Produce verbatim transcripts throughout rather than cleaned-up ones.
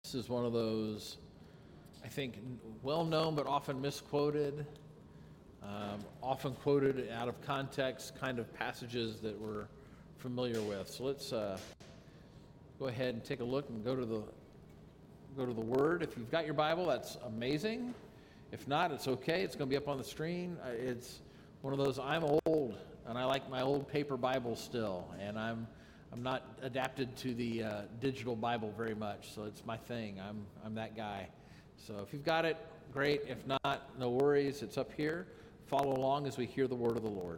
This is one of those, I think, well-known but often misquoted, um, often quoted out of context kind of passages that we're familiar with. So let's uh, go ahead and take a look and go to the go to the Word. If you've got your Bible, that's amazing. If not, it's okay. It's going to be up on the screen. Uh, It's one of those, I'm old, and I like my old paper Bible still, and I'm I'm not adapted to the uh, digital Bible very much, so it's my thing. I'm I'm that guy. So if you've got it, great. If not, no worries. It's up here. Follow along as we hear the word of the Lord.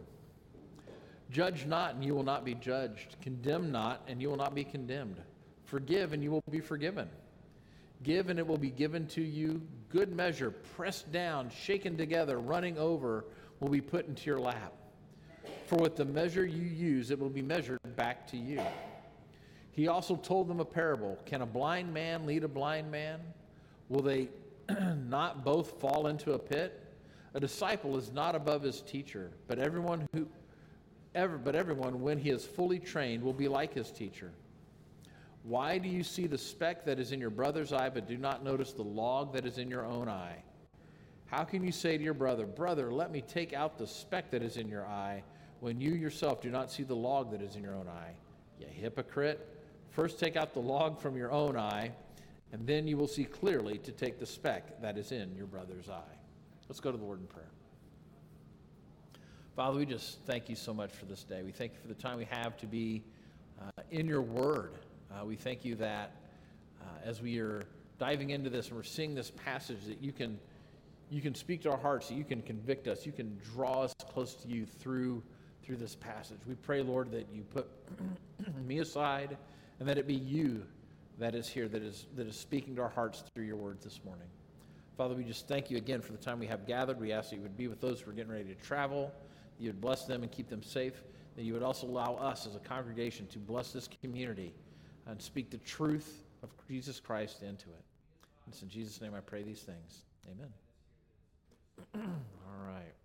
Judge not, and you will not be judged. Condemn not, and you will not be condemned. Forgive, and you will be forgiven. Give, and it will be given to you. Good measure, pressed down, shaken together, running over, will be put into your lap. For with the measure you use, it will be measured back to you. He also told them a parable. Can a blind man lead a blind man? Will they not both fall into a pit? A disciple is not above his teacher, but everyone who ever but everyone, when he is fully trained, will be like his teacher. Why do you see the speck that is in your brother's eye, but do not notice the log that is in your own eye? How can you say to your brother, Brother, let me take out the speck that is in your eye, when you yourself do not see the log that is in your own eye? You hypocrite. First take out the log from your own eye, and then you will see clearly to take the speck that is in your brother's eye. Let's go to the Lord in prayer. Father, we just thank you so much for this day. We thank you for the time we have to be uh, in your word. Uh, we thank you that uh, as we are diving into this and we're seeing this passage, that you can you can speak to our hearts, that you can convict us, you can draw us close to you through through this passage. We pray, Lord, that you put me aside and that it be you that is here, that is that is speaking to our hearts through your word this morning. Father, we just thank you again for the time we have gathered. We ask that you would be with those who are getting ready to travel, that you would bless them and keep them safe, that you would also allow us as a congregation to bless this community and speak the truth of Jesus Christ into it. It's in Jesus' name I pray these things. Amen. All right.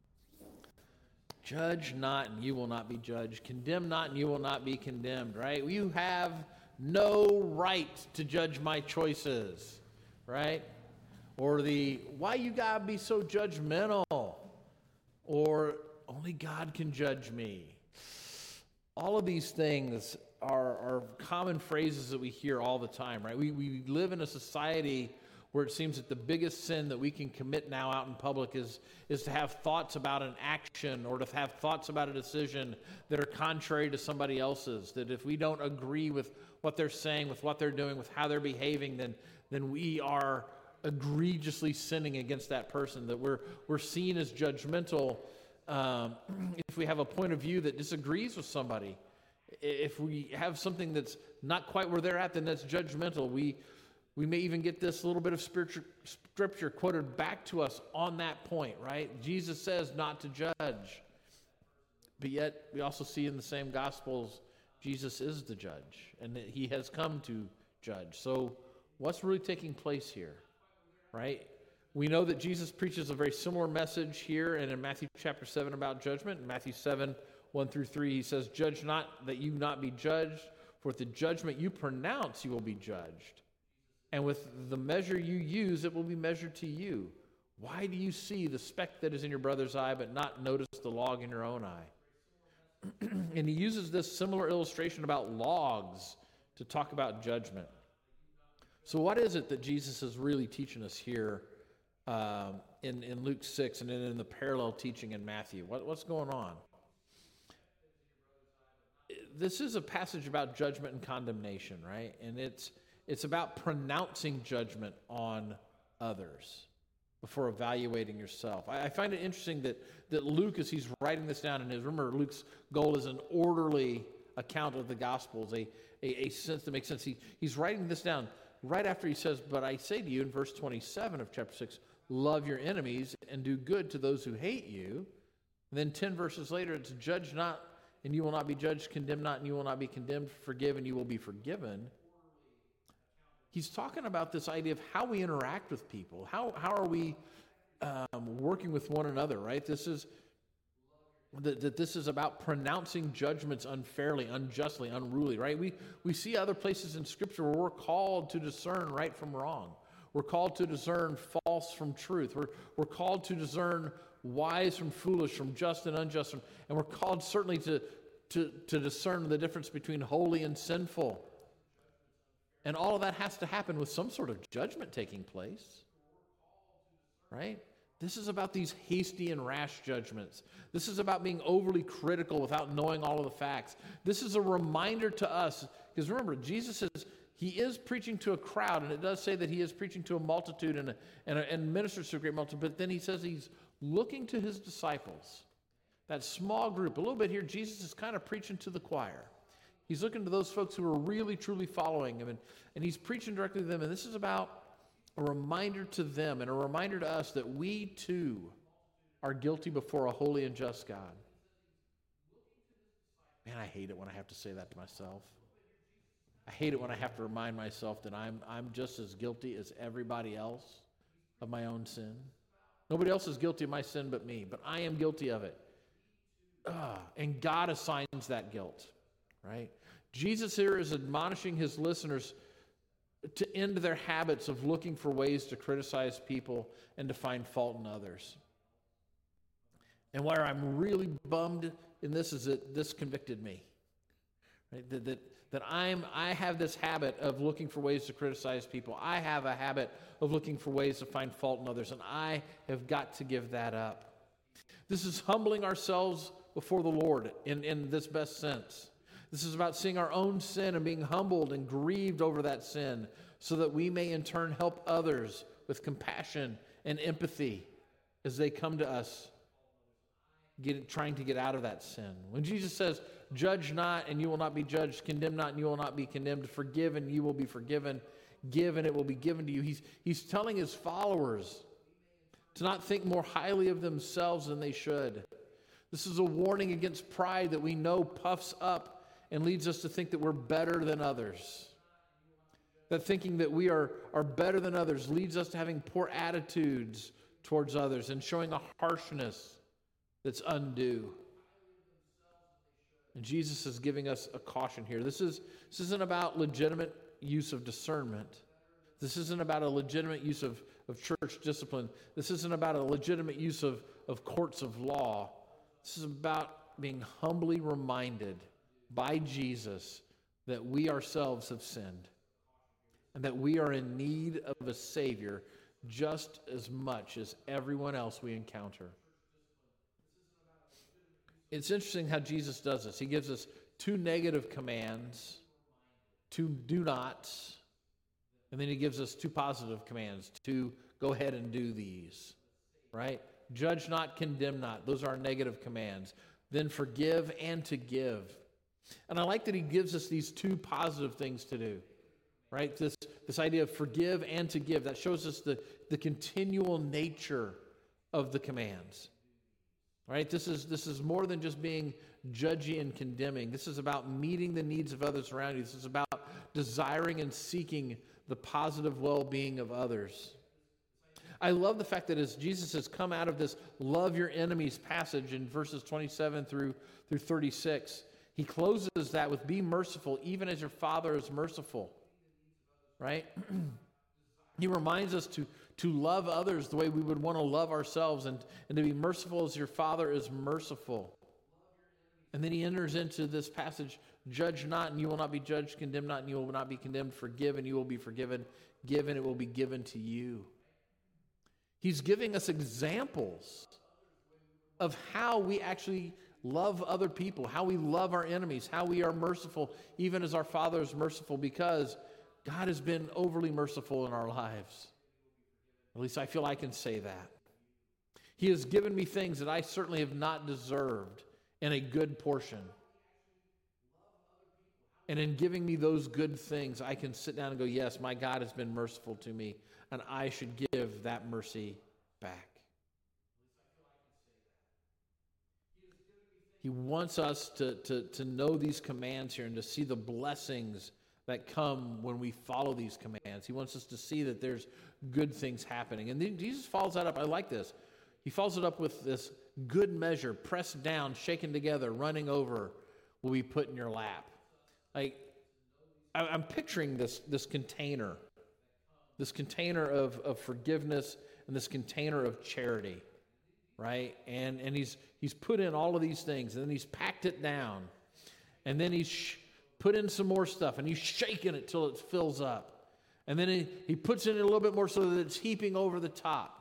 Judge not, and you will not be judged. Condemn not, and you will not be condemned, right? You have no right to judge my choices, right? Or the, why you gotta be so judgmental? Or only God can judge me. All of these things are, are common phrases that we hear all the time, right? We, we live in a society where it seems that the biggest sin that we can commit now out in public is, is to have thoughts about an action or to have thoughts about a decision that are contrary to somebody else's. That if we don't agree with what they're saying, with what they're doing, with how they're behaving, then, then we are egregiously sinning against that person, that we're we're seen as judgmental um, if we have a point of view that disagrees with somebody. If we have something that's not quite where they're at, then that's judgmental. We we may even get this little bit of spiritual scripture quoted back to us on that point, right? Jesus says not to judge. But yet we also see in the same Gospels, Jesus is the judge, and that he has come to judge. So what's really taking place here? Right? We know that Jesus preaches a very similar message here and in Matthew chapter seven about judgment. In Matthew seven, one through three, he says, Judge not that you not be judged, for with the judgment you pronounce you will be judged. And with the measure you use, it will be measured to you. Why do you see the speck that is in your brother's eye, but not notice the log in your own eye? And he uses this similar illustration about logs to talk about judgment. So what is it that Jesus is really teaching us here um, in, in Luke six and then in the parallel teaching in Matthew? What, what's going on? This is a passage about judgment and condemnation, right? And it's it's about pronouncing judgment on others before evaluating yourself. I, I find it interesting that, that Luke, as he's writing this down in his, remember Luke's goal is an orderly account of the Gospels, a, a, a sense that makes sense. He, he's writing this down right after he says, but I say to you in verse twenty-seven of chapter six, love your enemies and do good to those who hate you. And then ten verses later, it's judge not and you will not be judged, condemn not and you will not be condemned, forgive and you will be forgiven. He's talking about this idea of how we interact with people. How, how are we um, working with one another, right? This is, that, that this is about pronouncing judgments unfairly, unjustly, unruly, right? We, we see other places in Scripture where we're called to discern right from wrong. We're called to discern false from truth. We're, we're called to discern wise from foolish, from just and unjust. And we're called certainly to, to, to discern the difference between holy and sinful. And all of that has to happen with some sort of judgment taking place, right? This is about these hasty and rash judgments. This is about being overly critical without knowing all of the facts. This is a reminder to us, because remember, Jesus is, he is preaching to a crowd, and it does say that he is preaching to a multitude and, a, and, a, and ministers to a great multitude, but then he says he's looking to his disciples, that small group. A little bit here, Jesus is kind of preaching to the choir. He's looking to those folks who are really, truly following him, and, and he's preaching directly to them, and this is about a reminder to them and a reminder to us that we too are guilty before a holy and just God. Man, I hate it when I have to say that to myself. I hate it when I have to remind myself that I'm, I'm just as guilty as everybody else of my own sin. Nobody else is guilty of my sin but me, but I am guilty of it. Ugh, and God assigns that guilt, right? Jesus here is admonishing his listeners to end their habits of looking for ways to criticize people and to find fault in others. And where I'm really bummed in this is that this convicted me. Right? That, that, that I'm, I have this habit of looking for ways to criticize people. I have a habit of looking for ways to find fault in others, and I have got to give that up. This is humbling ourselves before the Lord in, in this best sense. This is about seeing our own sin and being humbled and grieved over that sin so that we may in turn help others with compassion and empathy as they come to us get, trying to get out of that sin. When Jesus says, judge not and you will not be judged, condemn not and you will not be condemned, forgive and you will be forgiven, give and it will be given to you. He's, he's telling his followers to not think more highly of themselves than they should. This is a warning against pride that we know puffs up and leads us to think that we're better than others. That thinking that we are, are better than others leads us to having poor attitudes towards others and showing a harshness that's undue. And Jesus is giving us a caution here. This is this isn't about legitimate use of discernment. This isn't about a legitimate use of, of church discipline. This isn't about a legitimate use of, of courts of law. This is about being humbly reminded by Jesus that we ourselves have sinned and that we are in need of a Savior just as much as everyone else we encounter. It's interesting how Jesus does this. He gives us two negative commands, two do nots, and then he gives us two positive commands to go ahead and do these, right? Judge not, condemn not. Those are our negative commands. Then forgive and to give. And I like that he gives us these two positive things to do, right? This, this idea of forgive and to give. That shows us the, the continual nature of the commands, right? This is, this is more than just being judgy and condemning. This is about meeting the needs of others around you. This is about desiring and seeking the positive well-being of others. I love the fact that as Jesus has come out of this love your enemies passage in verses twenty-seven through, through thirty-six, he closes that with be merciful even as your Father is merciful, right? He reminds us to, to love others the way we would want to love ourselves and, and to be merciful as your Father is merciful. And then he enters into this passage, judge not and you will not be judged, condemn not and you will not be condemned, forgive and you will be forgiven, give and it will be given to you. He's giving us examples of how we actually love other people, how we love our enemies, how we are merciful, even as our Father is merciful, because God has been overly merciful in our lives. At least I feel I can say that. He has given me things that I certainly have not deserved in a good portion. And in giving me those good things, I can sit down and go, yes, my God has been merciful to me, and I should give that mercy back. He wants us to, to, to know these commands here and to see the blessings that come when we follow these commands. He wants us to see that there's good things happening. And then Jesus follows that up. I like this. He follows it up with this, good measure, pressed down, shaken together, running over, will be put in your lap. Like, I, I'm picturing this, this container, this container of, of forgiveness and this container of charity, right? And and he's he's put in all of these things, and then he's packed it down, and then he's sh- put in some more stuff, and he's shaking it till it fills up, and then he, he puts in a little bit more so that it's heaping over the top.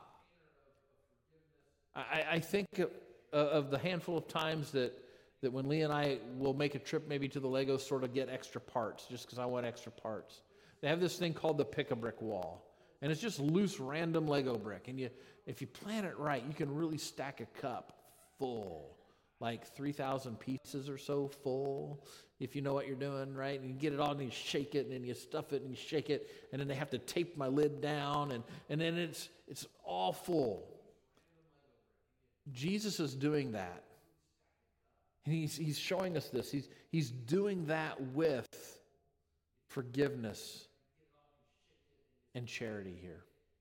I, I think of, of the handful of times that, that when Lee and I will make a trip maybe to the Lego store to get extra parts, just because I want extra parts. They have this thing called the pick-a-brick wall, and it's just loose, random Lego brick. And you, if you plan it right, you can really stack a cup full, like three thousand pieces or so full, if you know what you're doing, right? And you get it all, and you shake it, and then you stuff it, and you shake it, and then they have to tape my lid down, and, and then it's it's all full. Jesus is doing that. And he's, he's showing us this. He's, he's doing that with forgiveness and charity here.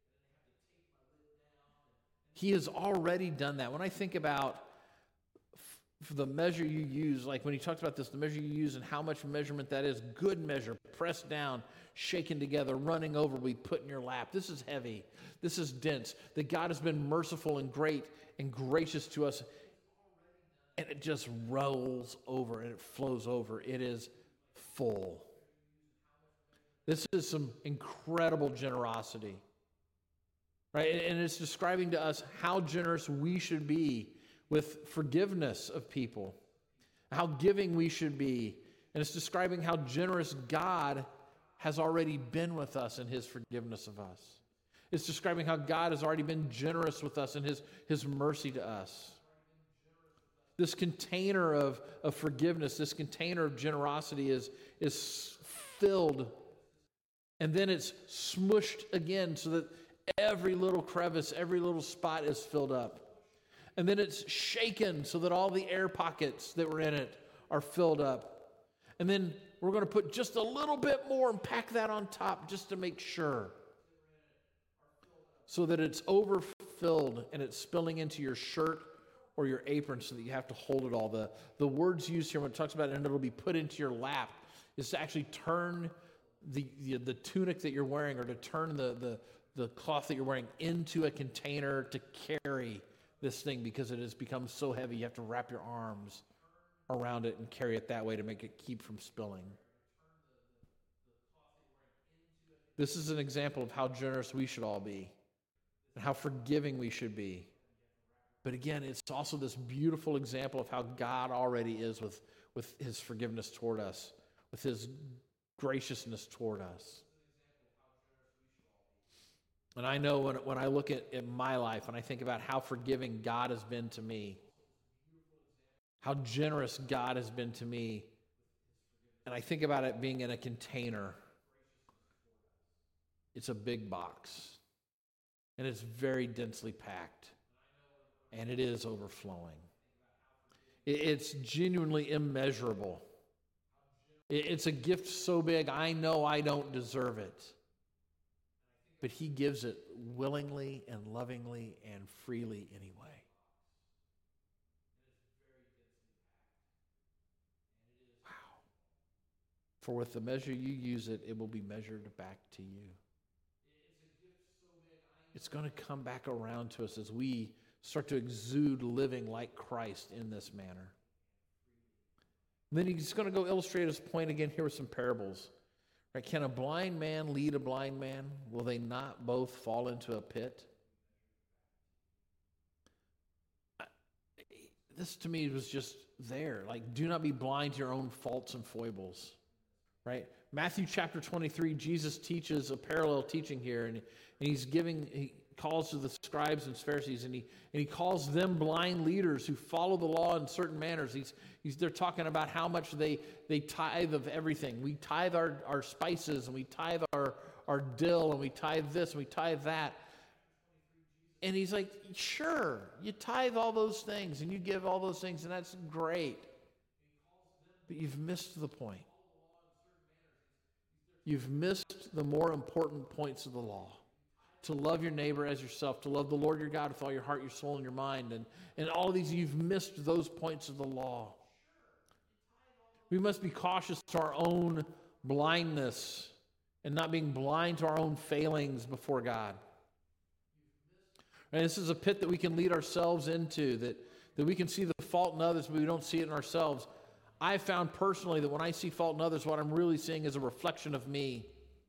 He has already done that. When I think about f- the measure you use, like when he talks about this, the measure you use and how much measurement that is, good measure, pressed down, shaken together, running over, we put in your lap. This is heavy. This is dense. That God has been merciful and great and gracious to us, and it just rolls over and it flows over. It is full. This is some incredible generosity, right? And it's describing to us how generous we should be with forgiveness of people, how giving we should be. And it's describing how generous God has already been with us in his forgiveness of us. It's describing how God has already been generous with us in his, his mercy to us. This container of, of forgiveness, this container of generosity is, is filled, and then it's smushed again so that every little crevice, every little spot is filled up. And then it's shaken so that all the air pockets that were in it are filled up. And then we're going to put just a little bit more and pack that on top just to make sure, so that it's overfilled and it's spilling into your shirt or your apron so that you have to hold it all. The, the words used here when it talks about it, and it'll be put into your lap, is to actually turn the, the, the tunic that you're wearing, or to turn the, the, the cloth that you're wearing into a container to carry this thing, because it has become so heavy you have to wrap your arms around it and carry it that way to make it keep from spilling. This is an example of how generous we should all be and how forgiving we should be. But again, it's also this beautiful example of how God already is with, with his forgiveness toward us, with his graciousness toward us. And I know when, when I look at, at my life, and I think about how forgiving God has been to me, how generous God has been to me, and I think about it being in a container. It's a big box, and it's very densely packed, and it is overflowing. It's genuinely immeasurable. It's a gift so big, I know I don't deserve it, but he gives it willingly and lovingly and freely anyway. Wow. For with the measure you use it, it will be measured back to you. It's going to come back around to us as we start to exude living like Christ in this manner. And then he's going to go illustrate his point again here with some parables. Right? Can a blind man lead a blind man? Will they not both fall into a pit? This to me was just there. Like, do not be blind to your own faults and foibles. Right? Matthew chapter twenty-three, Jesus teaches a parallel teaching here, and, and he's giving, he calls to the scribes and Pharisees, and he and he calls them blind leaders who follow the law in certain manners. He's, he's they're talking about how much they they tithe of everything. We tithe our, our spices, and we tithe our, our dill, and we tithe this, and we tithe that. And he's like, sure, you tithe all those things, and you give all those things, and that's great. But you've missed the point. You've missed the more important points of the law. to love your neighbor as yourself, to love the Lord your God with all your heart, your soul, and your mind. And, and all of these, you've missed those points of the law. We must be cautious to our own blindness and not being blind to our own failings before God. And this is a pit that we can lead ourselves into, that, that we can see the fault in others, but we don't see it in ourselves. I found personally that when I see fault in others, what I'm really seeing is a reflection of me.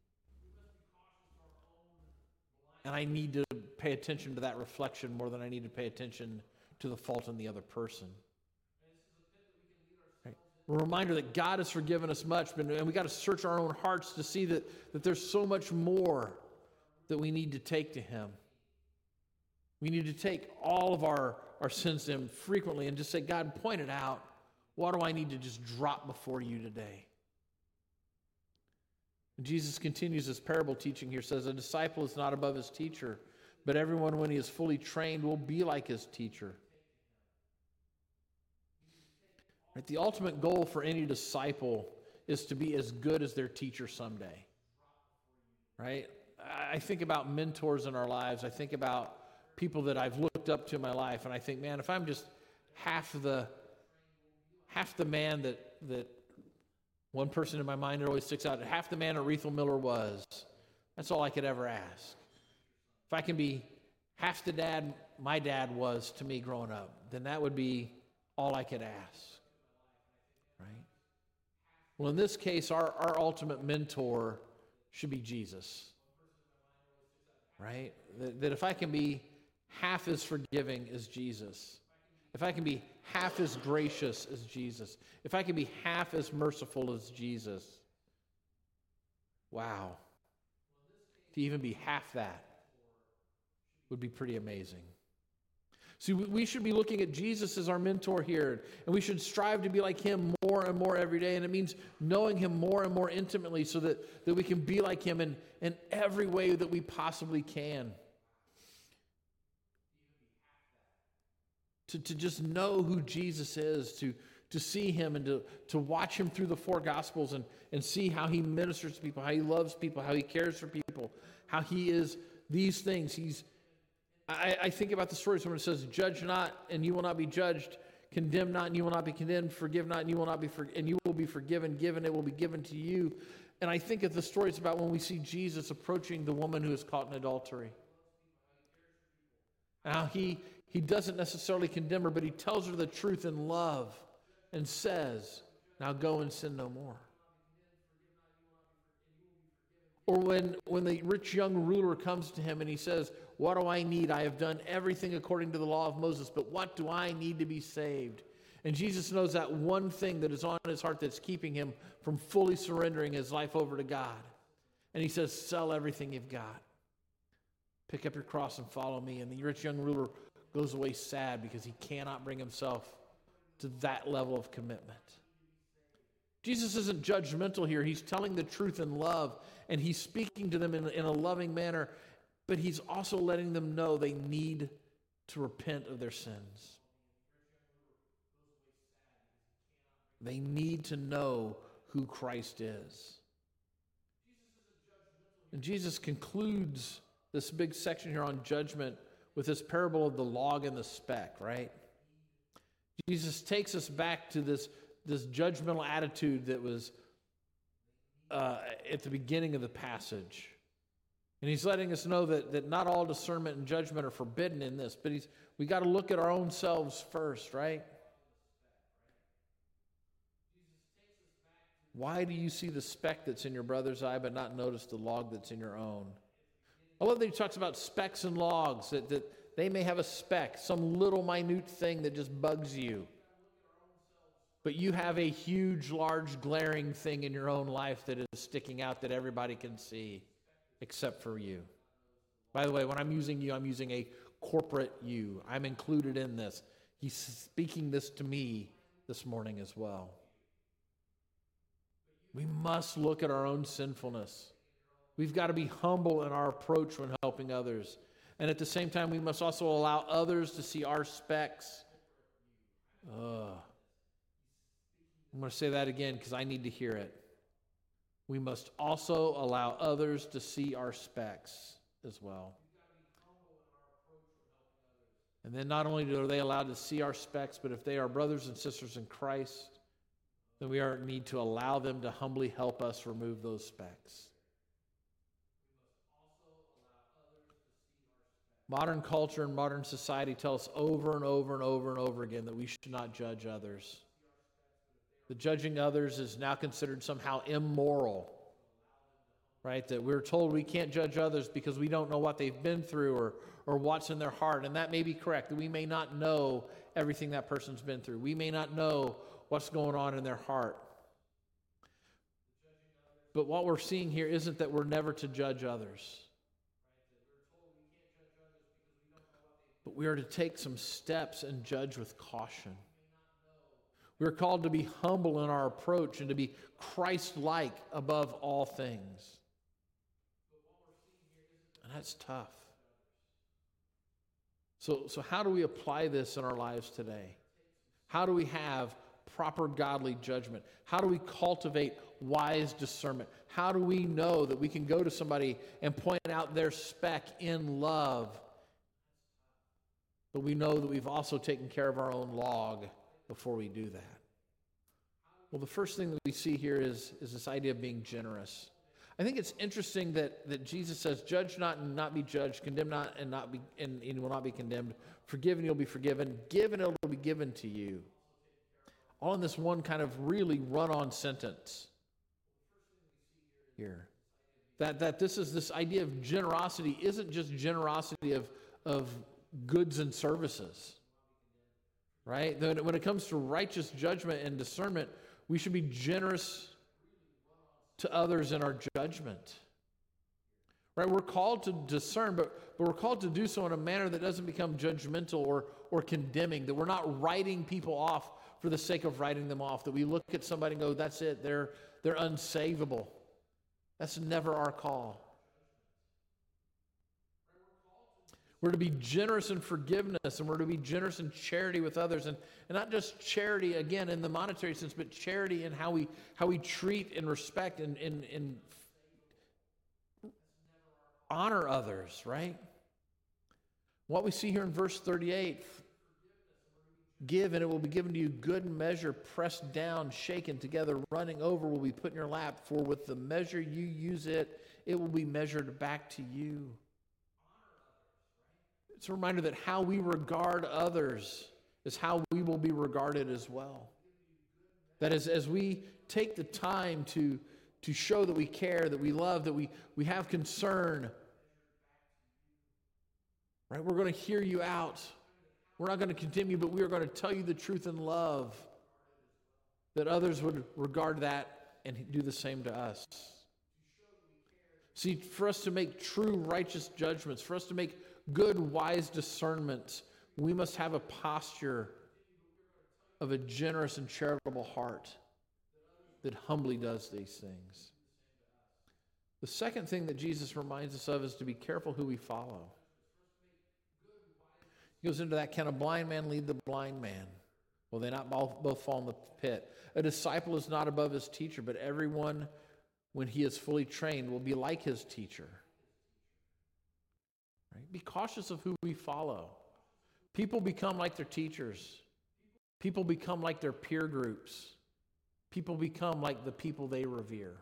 And I need to pay attention to that reflection more than I need to pay attention to the fault in the other person. Right. A reminder that God has forgiven us much, and we got to search our own hearts to see that, that there's so much more that we need to take to Him. We need to take all of our, our sins to Him frequently and just say, God, point it out. What do I need to just drop before you today? And Jesus continues this parable teaching here, says, a disciple is not above his teacher, but everyone when he is fully trained will be like his teacher. Right? The ultimate goal for any disciple is to be as good as their teacher someday. Right? I think about mentors in our lives. I think about people that I've looked up to in my life, and I think, man, if I'm just half the half the man that that one person in my mind that always sticks out, half the man Aretha Miller was, that's all I could ever ask. If I can be half the dad my dad was to me growing up, then that would be all I could ask. Right? Well, in this case, our, our ultimate mentor should be Jesus. Right? That, that if I can be half as forgiving as Jesus, if I can be half as gracious as Jesus, if I can be half as merciful as Jesus, wow. To even be half that would be pretty amazing. See, we should be looking at Jesus as our mentor here, and we should strive to be like Him more and more every day, and it means knowing Him more and more intimately so that, that we can be like Him in, in every way that we possibly can. To, to just know who Jesus is, to, to see Him and to, to watch Him through the four Gospels and, and see how He ministers to people, how He loves people, how He cares for people, how He is these things. He's. I, I think about the stories when it says, judge not and you will not be judged, condemn not and you will not be condemned, forgive not and you will not be for, and you will be forgiven, given it will be given to you. And I think of the stories about when we see Jesus approaching the woman who is caught in adultery. How he He doesn't necessarily condemn her, but He tells her the truth in love and says, now go and sin no more. Or when, when the rich young ruler comes to Him and he says, what do I need? I have done everything according to the law of Moses, but what do I need to be saved? And Jesus knows that one thing that is on his heart that's keeping him from fully surrendering his life over to God. And He says, sell everything you've got. Pick up your cross and follow me. And the rich young ruler goes away sad because he cannot bring himself to that level of commitment. Jesus isn't judgmental here. He's telling the truth in love, and He's speaking to them in, in a loving manner, but He's also letting them know they need to repent of their sins. They need to know who Christ is. And Jesus concludes this big section here on judgment with this parable of the log and the speck, right? Jesus takes us back to this, this judgmental attitude that was uh, at the beginning of the passage. And He's letting us know that, that not all discernment and judgment are forbidden in this, but he's we got to look at our own selves first, right? Why do you see the speck that's in your brother's eye but not notice the log that's in your own? I love that He talks about specks and logs, that, that they may have a speck, some little minute thing that just bugs you. But you have a huge, large, glaring thing in your own life that is sticking out that everybody can see except for you. By the way, when I'm using you, I'm using a corporate you. I'm included in this. He's speaking this to me this morning as well. We must look at our own sinfulness. We've got to be humble in our approach when helping others. And at the same time, we must also allow others to see our specks. Ugh. I'm going to say that again because I need to hear it. We must also allow others to see our specks as well. And then not only are they allowed to see our specks, but if they are brothers and sisters in Christ, then we are need to allow them to humbly help us remove those specks. Modern culture and modern society tell us over and over and over and over again that we should not judge others. That judging others is now considered somehow immoral. Right? That we're told we can't judge others because we don't know what they've been through or, or what's in their heart. And that may be correct, that we may not know everything that person's been through. We may not know what's going on in their heart. But what we're seeing here isn't that we're never to judge others. But we are to take some steps and judge with caution. We're called to be humble in our approach and to be Christ-like above all things. And that's tough. So, so how do we apply this in our lives today? How do we have proper godly judgment? How do we cultivate wise discernment? How do we know that we can go to somebody and point out their speck in love, but we know that we've also taken care of our own log before we do that? Well, the first thing that we see here is, is this idea of being generous. I think it's interesting that, that Jesus says, judge not and not be judged, condemn not and not be and, and will not be condemned, forgive and you'll be forgiven, give and it will be given to you. All in this one kind of really run-on sentence here. That, that this is this idea of generosity isn't just generosity of, of goods and services. Right? When it comes to righteous judgment and discernment, we should be generous to others in our judgment. Right? We're called to discern, but, but we're called to do so in a manner that doesn't become judgmental or, or condemning, that we're not writing people off for the sake of writing them off, that we look at somebody and go, that's it, they're, they're unsavable. That's never our call. We're to be generous in forgiveness, and we're to be generous in charity with others. And, and not just charity, again, in the monetary sense, but charity in how we how we treat and respect and, and, and honor others, right? What we see here in verse thirty-eight, give and it will be given to you good measure, pressed down, shaken together, running over will be put in your lap. For with the measure you use it, it will be measured back to you. It's a reminder that how we regard others is how we will be regarded as well. That is, as we take the time to, to show that we care, that we love, that we, we have concern, right? We're going to hear you out. We're not going to condemn you, but we are going to tell you the truth in love, that others would regard that and do the same to us. See, for us to make true righteous judgments, for us to make good, wise discernment, we must have a posture of a generous and charitable heart that humbly does these things. The second thing that Jesus reminds us of is to be careful who we follow. He goes into that, can a blind man lead the blind man? Will they not both, both fall in the pit? A disciple is not above his teacher, but everyone, when he is fully trained, will be like his teacher. Right? Be cautious of who we follow. People become like their teachers. People become like their peer groups. People become like the people they revere.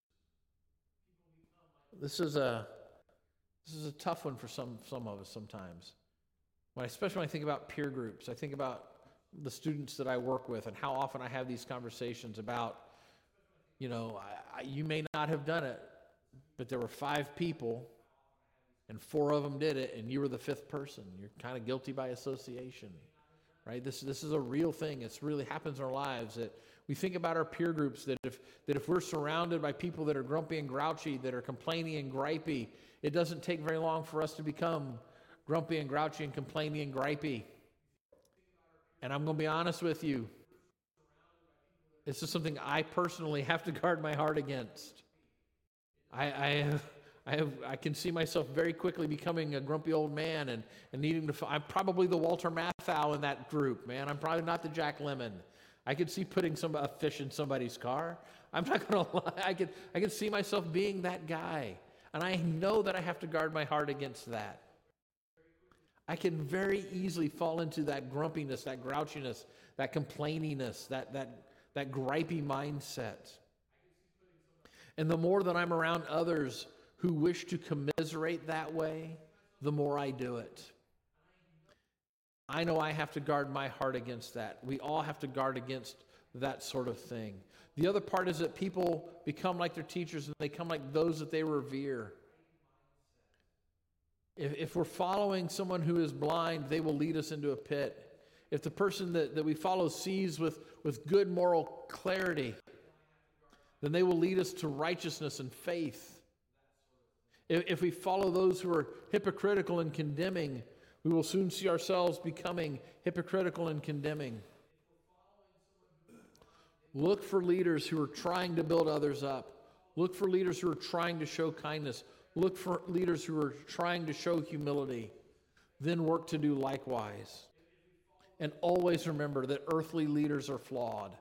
This is a this is a tough one for some some of us sometimes. When I, especially when I think about peer groups, I think about the students that I work with and how often I have these conversations about, you know, I, I, you may not have done it, but there were five people and four of them did it, and you were the fifth person. You're kind of guilty by association, right? This this is a real thing. It really happens in our lives. That we think about our peer groups, that if that if we're surrounded by people that are grumpy and grouchy, that are complaining and gripey, it doesn't take very long for us to become grumpy and grouchy and complaining and gripey. And I'm going to be honest with you. This is something I personally have to guard my heart against. I, I have... I have, I can see myself very quickly becoming a grumpy old man and, and needing to, I'm probably the Walter Matthau in that group, man. I'm probably not the Jack Lemmon. I could see putting some a fish in somebody's car. I'm not going to lie. I could, I could see myself being that guy. And I know that I have to guard my heart against that. I can very easily fall into that grumpiness, that grouchiness, that complaininess, that, that, that gripey mindset. And the more that I'm around others who wish to commiserate that way, the more I do it. I know I have to guard my heart against that. We all have to guard against that sort of thing. The other part is that people become like their teachers and they become like those that they revere. If, if we're following someone who is blind, they will lead us into a pit. If the person that, that we follow sees with, with good moral clarity, then they will lead us to righteousness and faith. If, if we follow those who are hypocritical and condemning, we will soon see ourselves becoming hypocritical and condemning. Look for leaders who are trying to build others up. Look for leaders who are trying to show kindness. Look for leaders who are trying to show humility. Then work to do likewise. And always remember that earthly leaders are flawed.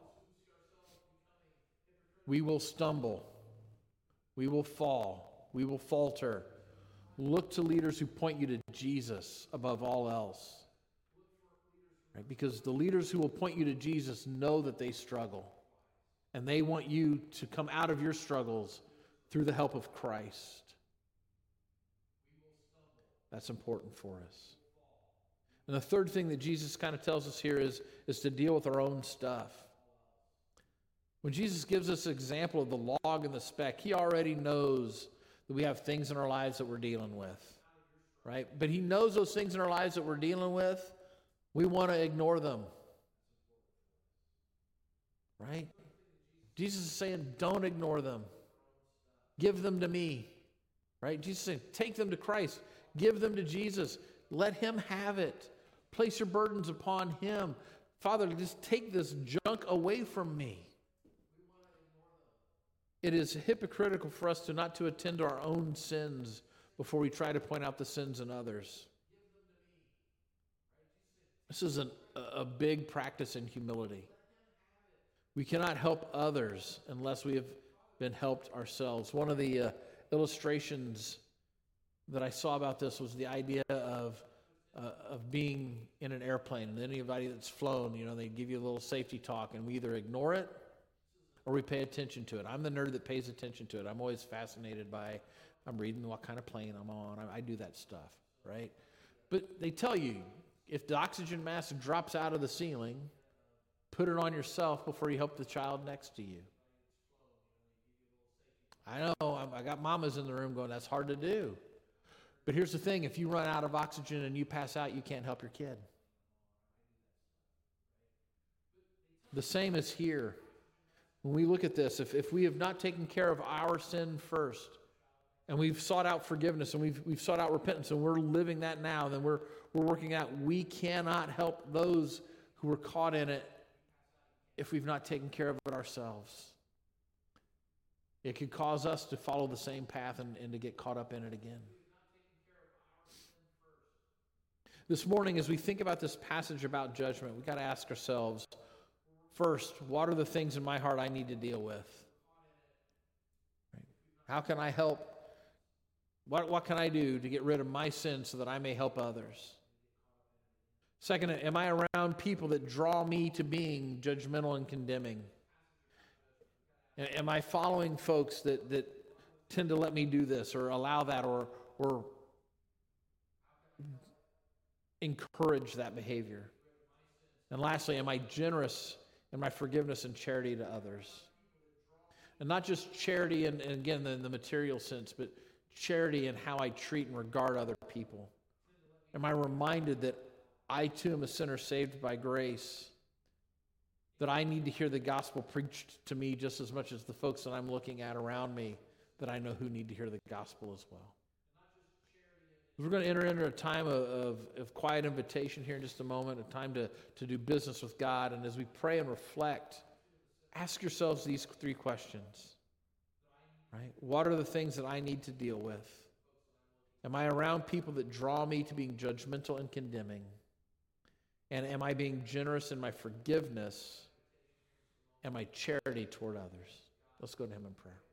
We will stumble. We will fall. We will falter. Look to leaders who point you to Jesus above all else. Right? Because the leaders who will point you to Jesus know that they struggle. And they want you to come out of your struggles through the help of Christ. That's important for us. And the third thing that Jesus kind of tells us here is, is to deal with our own stuff. When Jesus gives us an example of the log and the speck, he already knows that we have things in our lives that we're dealing with, right? But he knows those things in our lives that we're dealing with. We want to ignore them, right? Jesus is saying, don't ignore them. Give them to me, right? Jesus is saying, take them to Christ. Give them to Jesus. Let him have it. Place your burdens upon him. Father, just take this junk away from me. It is hypocritical for us to not to attend to our own sins before we try to point out the sins in others. This is an, a big practice in humility. We cannot help others unless we have been helped ourselves. One of the uh, illustrations that I saw about this was the idea of uh, of being in an airplane. And anybody that's flown, you know, they give you a little safety talk, and we either ignore it or we pay attention to it. I'm the nerd that pays attention to it. I'm always fascinated by, I'm reading what kind of plane I'm on. I, I do that stuff, right? But they tell you, if the oxygen mask drops out of the ceiling, put it on yourself before you help the child next to you. I know, I got mamas in the room going, that's hard to do. But here's the thing, if you run out of oxygen and you pass out, you can't help your kid. The same is here. When we look at this, if, if we have not taken care of our sin first, and we've sought out forgiveness, and we've we've sought out repentance, and we're living that now, then we're we're working out, we cannot help those who are caught in it if we've not taken care of it ourselves. It could cause us to follow the same path and, and to get caught up in it again. This morning, as we think about this passage about judgment, we've got to ask ourselves, first, what are the things in my heart I need to deal with? Right? How can I help? What, what can I do to get rid of my sin so that I may help others? Second, am I around people that draw me to being judgmental and condemning? Am I following folks that, that tend to let me do this or allow that or, or encourage that behavior? And lastly, am I generous in my forgiveness and charity to others? And not just charity in, and again, in the material sense, but charity in how I treat and regard other people. Am I reminded that I too am a sinner saved by grace, that I need to hear the gospel preached to me just as much as the folks that I'm looking at around me that I know who need to hear the gospel as well? We're going to enter into a time of, of, of quiet invitation here in just a moment, a time to, to do business with God. And as we pray and reflect, ask yourselves these three questions. Right? What are the things that I need to deal with? Am I around people that draw me to being judgmental and condemning? And am I being generous in my forgiveness and my charity toward others? Let's go to him in prayer.